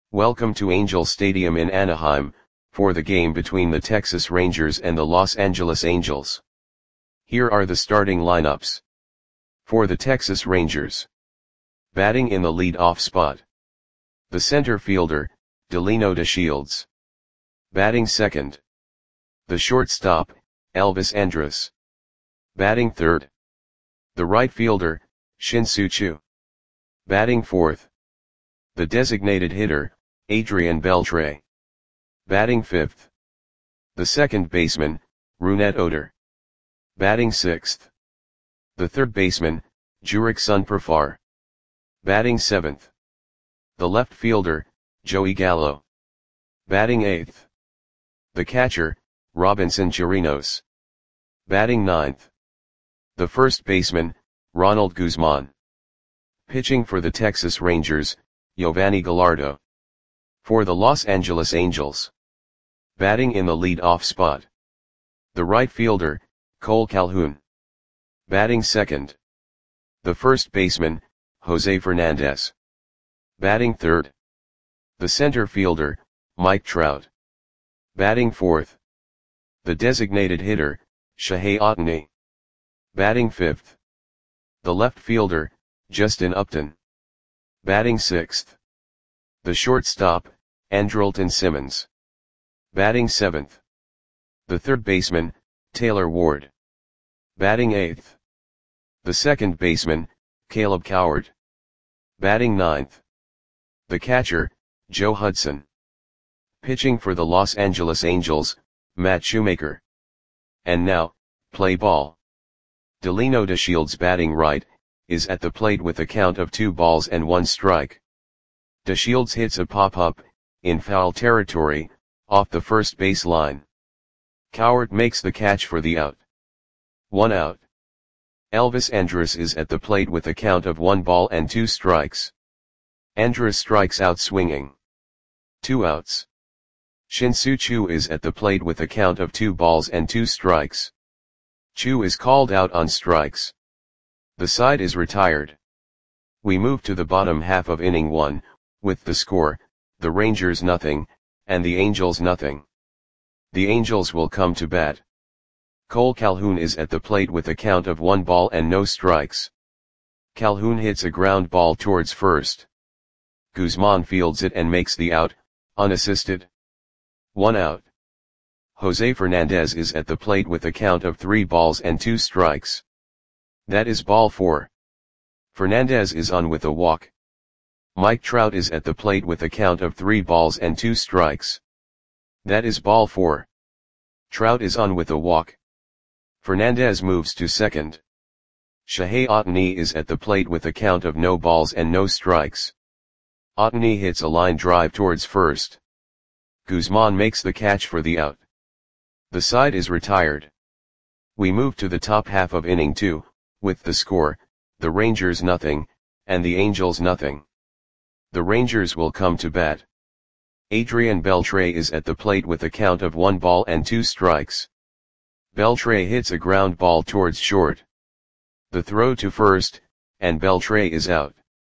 Welcome to Angel Stadium in Anaheim, for the game between the Texas Rangers and the Los Angeles Angels. Here are the starting lineups. For the Texas Rangers. Batting in the lead-off spot. The center fielder, Delino DeShields. Batting second. The shortstop, Elvis Andrus. Batting third. The right fielder, Shin-Soo Choo. Batting fourth. The designated hitter, Adrian Beltre. Batting fifth. The second baseman, Rougned Odor. Batting sixth. The third baseman, Jurickson Profar. Batting seventh. The left fielder, Joey Gallo. Batting eighth. The catcher, Robinson Chirinos. Batting ninth. The first baseman, Ronald Guzman. Pitching for the Texas Rangers, Yovani Gallardo. For the Los Angeles Angels. Batting in the lead-off spot. The right fielder, Cole Calhoun. Batting second. The first baseman, Jose Fernandez. Batting third. The center fielder, Mike Trout. Batting fourth. The designated hitter, Shohei Ohtani. Batting fifth. The left fielder, Justin Upton. Batting sixth. The shortstop, Andrelton Simmons. Batting seventh. The third baseman, Taylor Ward. Batting eighth. The second baseman, Caleb Coward. Batting ninth. The catcher, Joe Hudson. Pitching for the Los Angeles Angels, Matt Shoemaker. And now, play ball. Delino DeShields batting right, is at the plate with a count of 2-1 strike. DeShields hits a pop-up, in foul territory, off the first base line. Coward makes the catch for the out. 1 out. Elvis Andrus is at the plate with a count of 1-2 strikes. Andrus strikes out swinging. 2 outs. Shin-Soo Choo is at the plate with a count of 2-2 strikes. Choo is called out on strikes. The side is retired. We move to the bottom half of inning 1, with the score, the Rangers nothing, and the Angels nothing. The Angels will come to bat. Cole Calhoun is at the plate with a count of 1 ball and no strikes. Calhoun hits a ground ball towards first. Guzman fields it and makes the out, unassisted. 1 out. Jose Fernandez is at the plate with a count of 3 balls and 2 strikes. That is ball 4. Fernandez is on with a walk. Mike Trout is at the plate with a count of 3 balls and 2 strikes. That is ball 4. Trout is on with a walk. Fernandez moves to second. Shohei Ohtani is at the plate with a count of no balls and no strikes. Ohtani hits a line drive towards first. Guzman makes the catch for the out. The side is retired. We move to the top half of inning 2, with the score, the Rangers nothing, and the Angels nothing. The Rangers will come to bat. Adrian Beltre is at the plate with a count of 1-2 strikes. Beltre hits a ground ball towards short. The throw to first, and Beltre is out.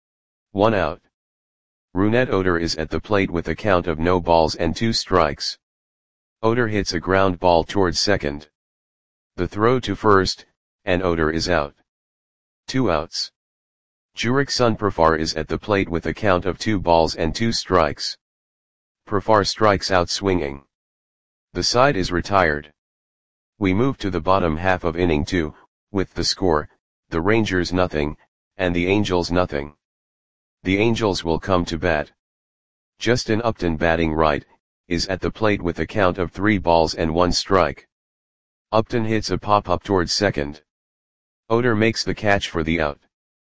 1 out. Rougned Odor is at the plate with a count of no balls and 2 strikes. Odor hits a ground ball towards second. The throw to first, and Odor is out. 2 outs. Jurickson Profar is at the plate with a count of 2 strikes. Profar strikes out swinging. The side is retired. We move to the bottom half of inning 2, with the score, the Rangers nothing, and the Angels nothing. The Angels will come to bat. Justin Upton batting right, is at the plate with a count of 3-1 strike. Upton hits a pop-up towards second. Odor makes the catch for the out.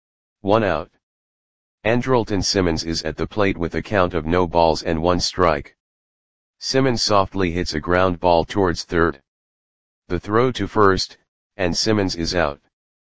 1 out. Andrelton Simmons is at the plate with a count of no balls and 1 strike. Simmons softly hits a ground ball towards third. The throw to first, and Simmons is out.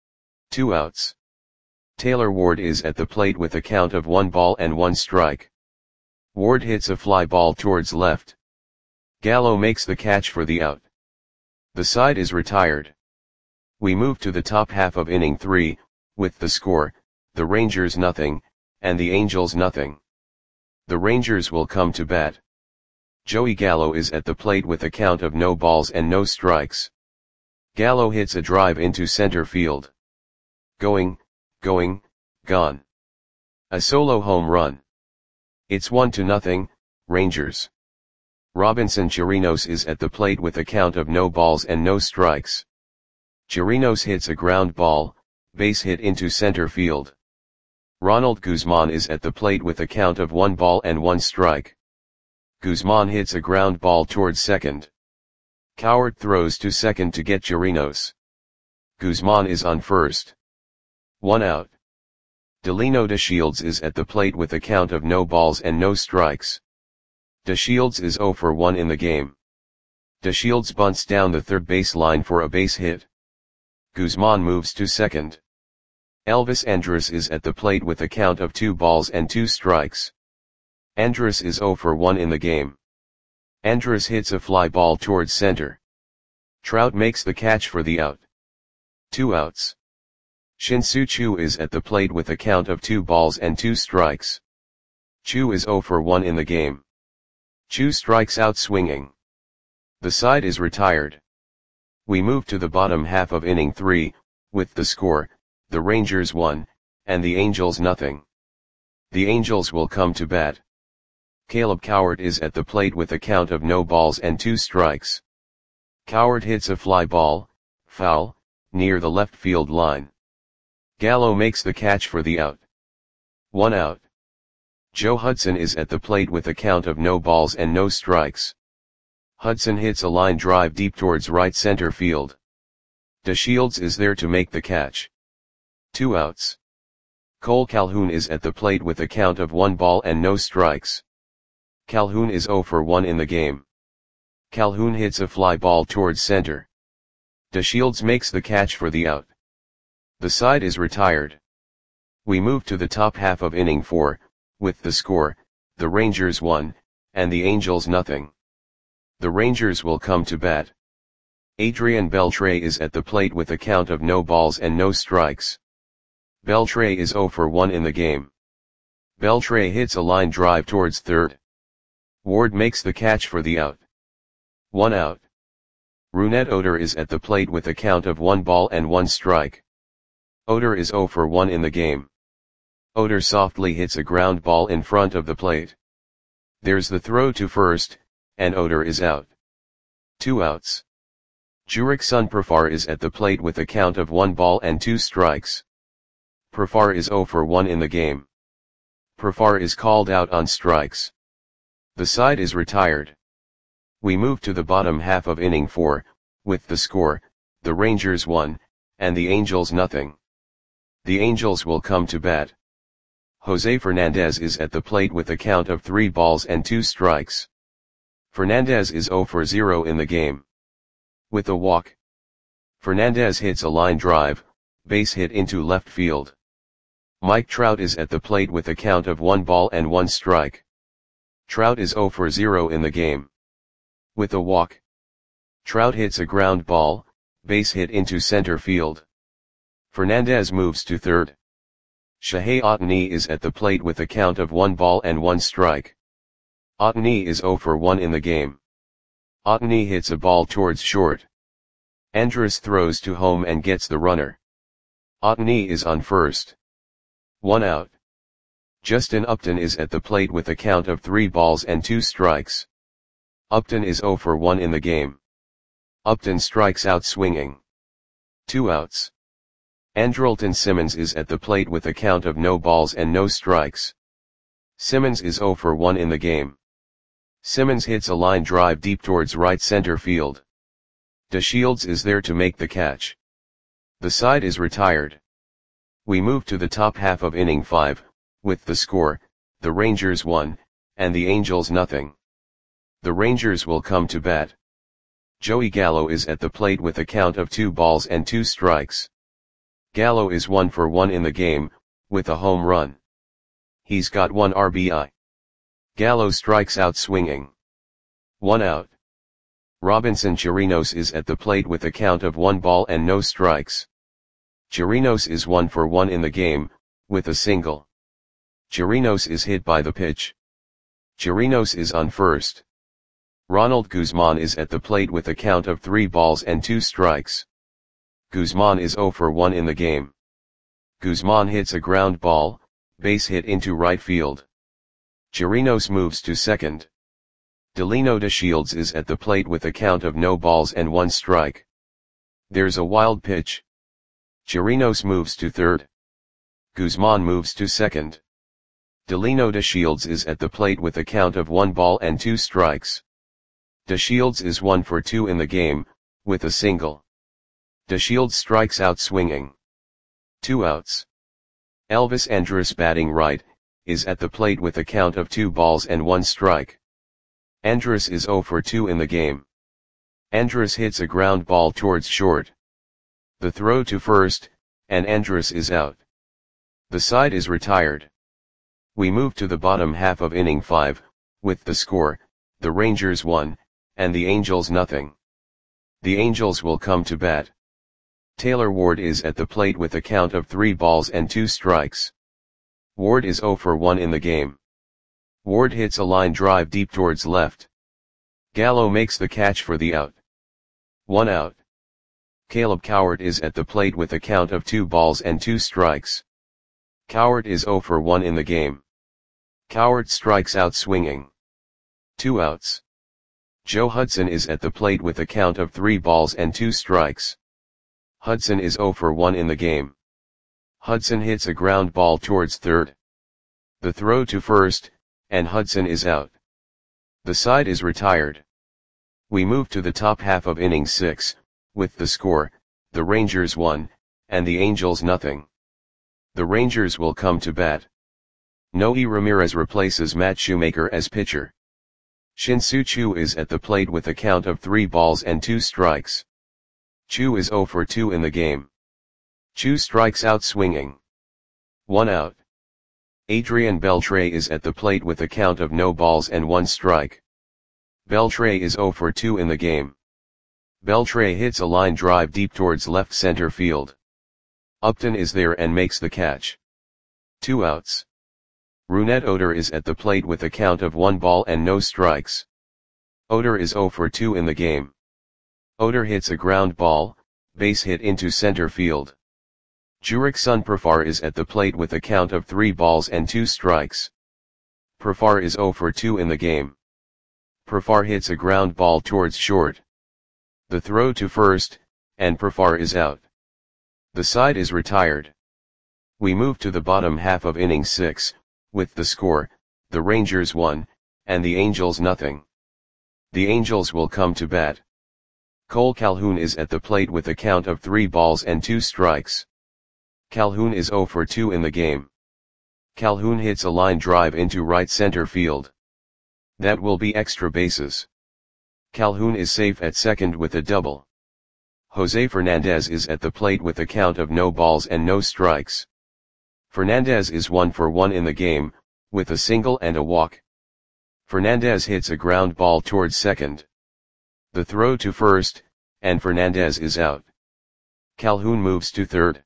2 outs. Taylor Ward is at the plate with a count of 1-1 strike. Ward hits a fly ball towards left. Gallo makes the catch for the out. The side is retired. We move to the top half of inning 3, with the score, the Rangers nothing, and the Angels nothing. The Rangers will come to bat. Joey Gallo is at the plate with a count of no balls and no strikes. Gallo hits a drive into center field. Going, gone. A solo home run. It's 1-0, Rangers. Robinson Chirinos is at the plate with a count of no balls and no strikes. Chirinos hits a ground ball, base hit into center field. Ronald Guzman is at the plate with a count of 1 ball and 1 strike. Guzman hits a ground ball towards second. Cowart throws to second to get Chirinos. Guzman is on first. 1 out. Delino DeShields is at the plate with a count of no balls and no strikes. DeShields is 0 for 1 in the game. DeShields bunts down the third base line for a base hit. Guzman moves to second. Elvis Andrus is at the plate with a count of 2 balls and 2 strikes. Andrus is 0 for 1 in the game. Andrus hits a fly ball towards center. Trout makes the catch for the out. 2 outs. Shin-Soo Choo is at the plate with a count of 2 balls and 2 strikes. Choo is 0 for 1 in the game. Choo strikes out swinging. The side is retired. We move to the bottom half of inning 3, with the score, the Rangers 1, and the Angels 0. The Angels will come to bat. Caleb Cowart is at the plate with a count of no balls and 2 strikes. Cowart hits a fly ball, foul, near the left field line. Gallo makes the catch for the out. 1 out. Joe Hudson is at the plate with a count of no balls and no strikes. Hudson hits a line drive deep towards right center field. DeShields is there to make the catch. 2 outs. Cole Calhoun is at the plate with a count of 1 ball and no strikes. Calhoun is 0 for 1 in the game. Calhoun hits a fly ball towards center. DeShields makes the catch for the out. The side is retired. We move to the top half of inning 4, with the score, the Rangers 1, and the Angels 0. The Rangers will come to bat. Adrian Beltre is at the plate with a count of no balls and no strikes. Beltre is 0 for 1 in the game. Beltre hits a line drive towards third. Ward makes the catch for the out. 1 out. Rougned Odor is at the plate with a count of 1 ball and 1 strike. Odor is 0 for 1 in the game. Odor softly hits a ground ball in front of the plate. There's the throw to first, and Odor is out. 2 outs. Jurickson Profar is at the plate with a count of 1 ball and 2 strikes. Profar is 0 for 1 in the game. Profar is called out on strikes. The side is retired. We move to the bottom half of inning 4, with the score, the Rangers 1, and the Angels 0. The Angels will come to bat. Jose Fernandez is at the plate with a count of 3 balls and 2 strikes. Fernandez is 0 for 0 in the game. With a walk. Fernandez hits a line drive, base hit into left field. Mike Trout is at the plate with a count of 1 ball and 1 strike. Trout is 0 for 0 in the game. With a walk. Trout hits a ground ball, base hit into center field. Fernandez moves to third. Shohei Ohtani is at the plate with a count of 1 ball and 1 strike. Ohtani is 0 for 1 in the game. Ohtani hits a ball towards short. Andrus throws to home and gets the runner. Ohtani is on first. 1 out. Justin Upton is at the plate with a count of 3 balls and 2 strikes. Upton is 0 for 1 in the game. Upton strikes out swinging. 2 outs. Andrelton Simmons is at the plate with a count of no balls and no strikes. Simmons is 0 for 1 in the game. Simmons hits a line drive deep towards right center field. DeShields is there to make the catch. The side is retired. We move to the top half of inning 5, with the score, the Rangers 1, and the Angels 0. The Rangers will come to bat. Joey Gallo is at the plate with a count of 2 balls and 2 strikes. Gallo is 1 for 1 in the game, with a home run. He's got 1 RBI. Gallo strikes out swinging. 1 out. Robinson Chirinos is at the plate with a count of 1 ball and no strikes. Chirinos is 1 for 1 in the game, with a single. Chirinos is hit by the pitch. Chirinos is on first. Ronald Guzman is at the plate with a count of 3 balls and 2 strikes. Guzman is 0 for 1 in the game. Guzman hits a ground ball, base hit into right field. Chirinos moves to second. Delino de Shields is at the plate with a count of no balls and 1 strike. There's a wild pitch. Chirinos moves to third. Guzman moves to second. Delino de Shields is at the plate with a count of 1 ball and 2 strikes. De Shields is 1 for 2 in the game, with a single. De Shields strikes out swinging. 2 outs. Elvis Andrus batting right, is at the plate with a count of 2 balls and 1 strike. Andrus is 0 for 2 in the game. Andrus hits a ground ball towards short. The throw to first, and Andrus is out. The side is retired. We move to the bottom half of inning 5, with the score, the Rangers 1, and the Angels nothing. The Angels will come to bat. Taylor Ward is at the plate with a count of 3 balls and 2 strikes. Ward is 0 for 1 in the game. Ward hits a line drive deep towards left. Gallo makes the catch for the out. 1 out. Caleb Cowart is at the plate with a count of 2 balls and 2 strikes. Cowart is 0 for 1 in the game. Cowart strikes out swinging. 2 outs. Joe Hudson is at the plate with a count of 3 balls and 2 strikes. Hudson is 0 for 1 in the game. Hudson hits a ground ball towards third. The throw to first, and Hudson is out. The side is retired. We move to the top half of inning 6, with the score, the Rangers 1, and the Angels nothing. The Rangers will come to bat. Noe Ramirez replaces Matt Shoemaker as pitcher. Shin-Soo Choo is at the plate with a count of 3 balls and 2 strikes. Choo is 0 for 2 in the game. Choo strikes out swinging. 1 out. Adrian Beltre is at the plate with a count of no balls and 1 strike. Beltre is 0 for 2 in the game. Beltre hits a line drive deep towards left center field. Upton is there and makes the catch. 2 outs. Rougned Odor is at the plate with a count of 1 ball and no strikes. Odor is 0 for 2 in the game. Odor hits a ground ball, base hit into center field. Jurickson Profar is at the plate with a count of 3 balls and 2 strikes. Profar is 0 for 2 in the game. Profar hits a ground ball towards short. The throw to first, and Profar is out. The side is retired. We move to the bottom half of inning 6, with the score, the Rangers 1, and the Angels nothing. The Angels will come to bat. Cole Calhoun is at the plate with a count of 3 balls and 2 strikes. Calhoun is 0 for 2 in the game. Calhoun hits a line drive into right center field. That will be extra bases. Calhoun is safe at second with a double. Jose Fernandez is at the plate with a count of no balls and no strikes. Fernandez is 1 for 1 in the game, with a single and a walk. Fernandez hits a ground ball towards second. The throw to first, and Fernandez is out. Calhoun moves to third.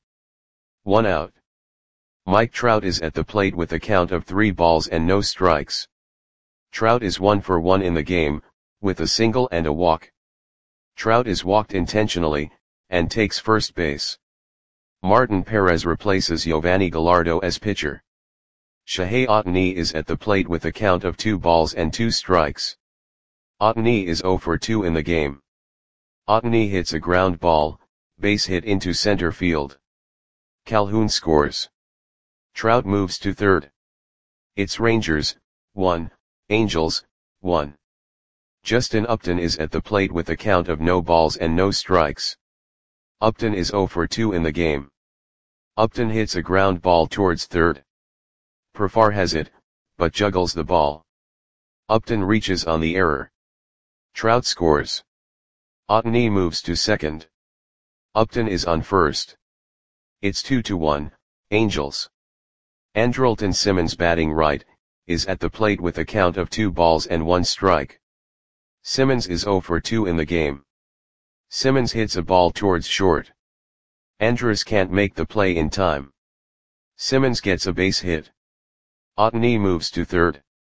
1 out. Mike Trout is at the plate with a count of 3 balls and no strikes. Trout is 1 for 1 in the game, with a single and a walk. Trout is walked intentionally, and takes first base. Martin Perez replaces Giovanni Gallardo as pitcher. Shohei Ohtani is at the plate with a count of 2 balls and 2 strikes. Ohtani is 0 for 2 in the game. Ohtani hits a ground ball, base hit into center field. Calhoun scores. Trout moves to third. It's Rangers, 1, Angels, 1. Justin Upton is at the plate with a count of no balls and no strikes. Upton is 0 for 2 in the game. Upton hits a ground ball towards third. Profar has it, but juggles the ball. Upton reaches on the error. Trout scores. Ohtani moves to second. Upton is on first. It's 2-1, Angels. Andrelton Simmons batting right, is at the plate with a count of 2 balls and 1 strike. Simmons is 0 for 2 in the game. Simmons hits a ball towards short. Andrus can't make the play in time. Simmons gets a base hit. Ohtani moves to third.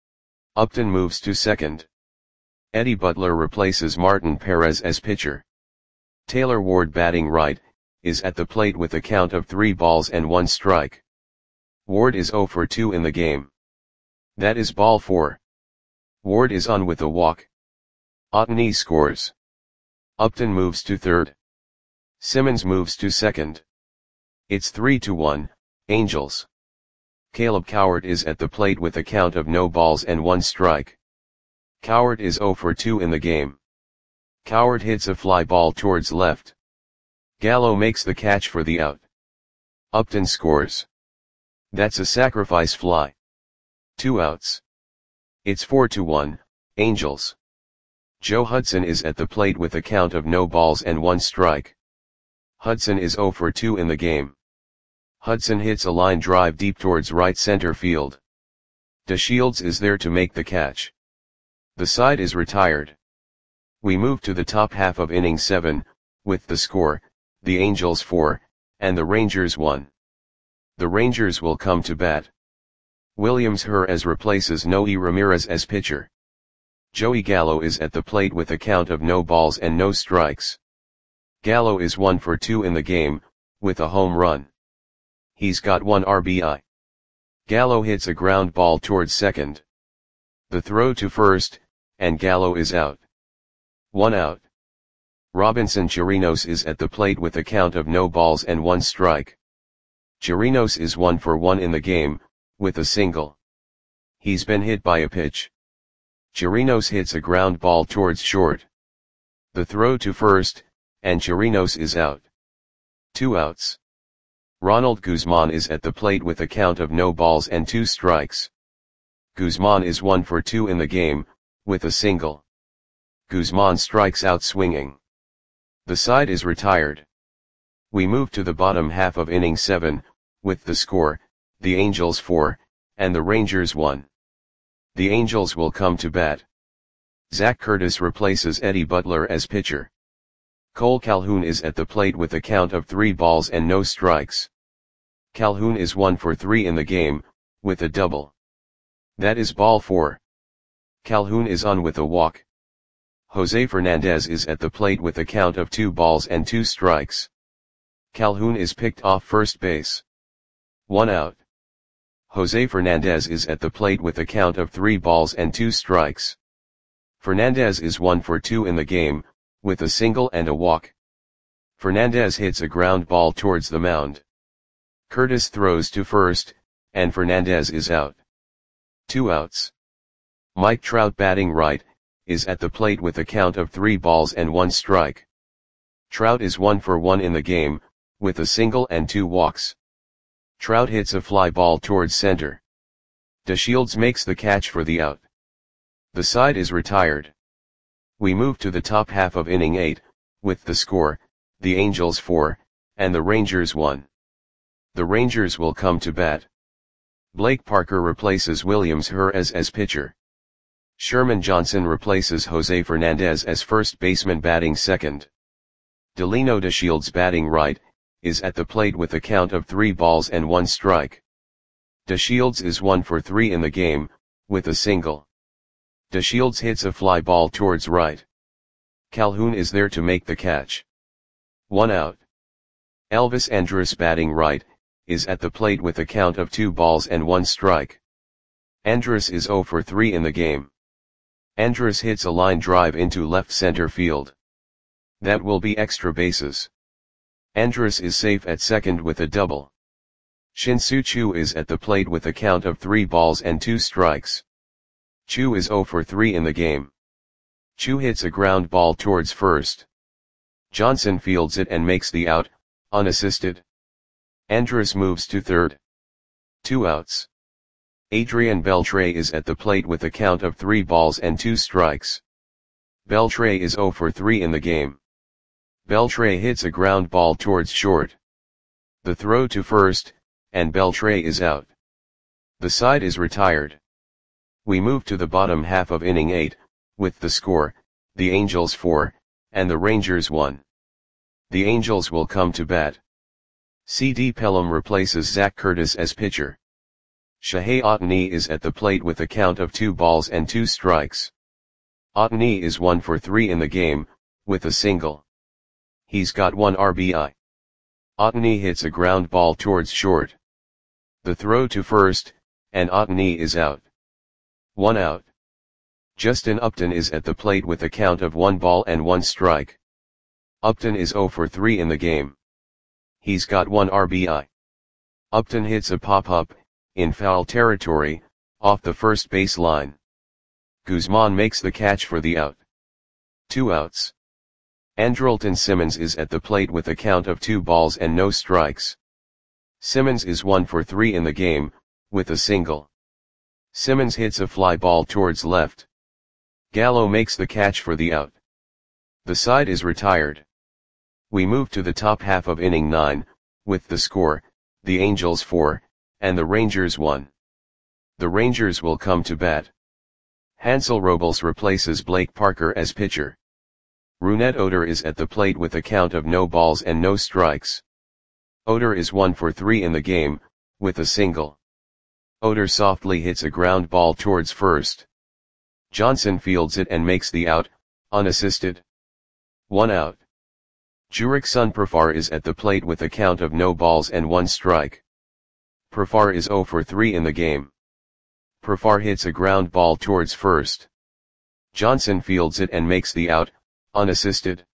Upton moves to second. Eddie Butler replaces Martin Perez as pitcher. Taylor Ward batting right, is at the plate with a count of 3 balls and 1 strike. Ward is 0 for 2 in the game. That is ball 4. Ward is on with a walk. Otney scores. Upton moves to third. Simmons moves to second. It's 3-1, Angels. Caleb Cowart is at the plate with a count of no balls and 1 strike. Cowart is 0 for 2 in the game. Cowart hits a fly ball towards left. Gallo makes the catch for the out. Upton scores. That's a sacrifice fly. 2 outs. It's 4-1, Angels. Joe Hudson is at the plate with a count of no balls and 1 strike. Hudson is 0 for 2 in the game. Hudson hits a line drive deep towards right center field. DeShields is there to make the catch. The side is retired. We move to the top half of inning 7, with the score, the Angels 4, and the Rangers 1. The Rangers will come to bat. Williams Jerez replaces Noe Ramirez as pitcher. Joey Gallo is at the plate with a count of no balls and no strikes. Gallo is 1 for 2 in the game, with a home run. He's got 1 RBI. Gallo hits a ground ball towards second. The throw to first, and Gallo is out. 1 out. Robinson Chirinos is at the plate with a count of no balls and 1 strike. Chirinos is 1 for 1 in the game, with a single. He's been hit by a pitch. Chirinos hits a ground ball towards short. The throw to first, and Chirinos is out. 2 outs. Ronald Guzman is at the plate with a count of no balls and 2 strikes. Guzman is 1 for 2 in the game, with a single. Guzman strikes out swinging. The side is retired. We move to the bottom half of inning 7, with the score, the Angels 4, and the Rangers 1. The Angels will come to bat. Zach Curtis replaces Eddie Butler as pitcher. Cole Calhoun is at the plate with a count of 3 balls and no strikes. Calhoun is 1 for 3 in the game, with a double. That is ball 4. Calhoun is on with a walk. Jose Fernandez is at the plate with a count of 2 balls and 2 strikes. Calhoun is picked off first base. 1 out. Jose Fernandez is at the plate with a count of 3 balls and 2 strikes. Fernandez is 1 for 2 in the game, with a single and a walk. Fernandez hits a ground ball towards the mound. Curtis throws to first, and Fernandez is out. 2 outs. Mike Trout batting right, is at the plate with a count of 3 balls and 1 strike. Trout is 1 for 1 in the game, with a single and 2 walks. Trout hits a fly ball towards center. DeShields makes the catch for the out. The side is retired. We move to the top half of inning 8, with the score, the Angels 4, and the Rangers 1. The Rangers will come to bat. Blake Parker replaces Williams Jerez as pitcher. Sherman Johnson replaces Jose Fernandez as first baseman batting second. Delino DeShields batting right, is at the plate with a count of 3 balls and 1 strike. DeShields is 1 for 3 in the game, with a single. DeShields hits a fly ball towards right. Calhoun is there to make the catch. 1 out. Elvis Andrus batting right, is at the plate with a count of 2 balls and 1 strike. Andrus is 0 for 3 in the game. Andrus hits a line drive into left center field. That will be extra bases. Andrus is safe at second with a double. Shin-Soo Choo is at the plate with a count of 3 balls and 2 strikes. Choo is 0 for 3 in the game. Choo hits a ground ball towards first. Johnson fields it and makes the out, unassisted. Andrus moves to third. 2 outs. Adrian Beltre is at the plate with a count of 3 balls and 2 strikes. Beltre is 0 for 3 in the game. Beltre hits a ground ball towards short. The throw to first, and Beltre is out. The side is retired. We move to the bottom half of inning 8, with the score, the Angels 4, and the Rangers 1. The Angels will come to bat. C.D. Pelham replaces Zach Curtis as pitcher. Shohei Ohtani is at the plate with a count of 2 balls and 2 strikes. Ohtani is 1 for 3 in the game, with a single. He's got 1 RBI. Ohtani hits a ground ball towards short. The throw to first, and Ohtani is out. 1 out. Justin Upton is at the plate with a count of 1 ball and 1 strike. Upton is 0 for 3 in the game. He's got 1 RBI. Upton hits a pop-up, in foul territory, off the first base line. Guzman makes the catch for the out. 2 outs. Andrelton Simmons is at the plate with a count of 2 balls and no strikes. Simmons is 1 for 3 in the game, with a single. Simmons hits a fly ball towards left. Gallo makes the catch for the out. The side is retired. We move to the top half of inning 9, with the score, the Angels 4, and the Rangers 1. The Rangers will come to bat. Hansel Robles replaces Blake Parker as pitcher. Rougned Odor is at the plate with a count of no balls and no strikes. Odor is 1 for 3 in the game, with a single. Odor softly hits a ground ball towards first. Johnson fields it and makes the out, unassisted. 1 out. Jurickson Profar is at the plate with a count of no balls and 1 strike. Profar is 0 for 3 in the game. Profar hits a ground ball towards first. Johnson fields it and makes the out, unassisted.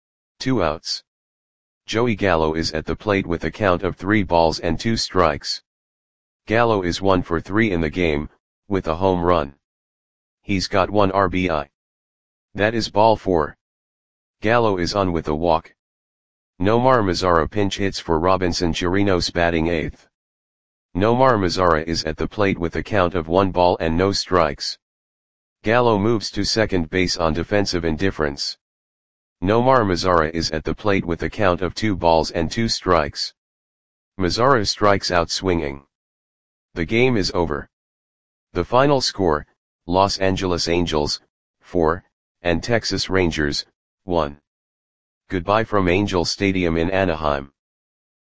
2 outs. Joey Gallo is at the plate with a count of 3 balls and 2 strikes. Gallo is 1 for 3 in the game, with a home run. He's got 1 RBI. That is ball 4. Gallo is on with a walk. Nomar Mazara pinch hits for Robinson Chirinos batting 8th. Nomar Mazara is at the plate with a count of 1 ball and no strikes. Gallo moves to second base on defensive indifference. Nomar Mazara is at the plate with a count of 2 balls and 2 strikes. Mazara strikes out swinging. The game is over. The final score, Los Angeles Angels, 4, and Texas Rangers, 1. Goodbye from Angel Stadium in Anaheim.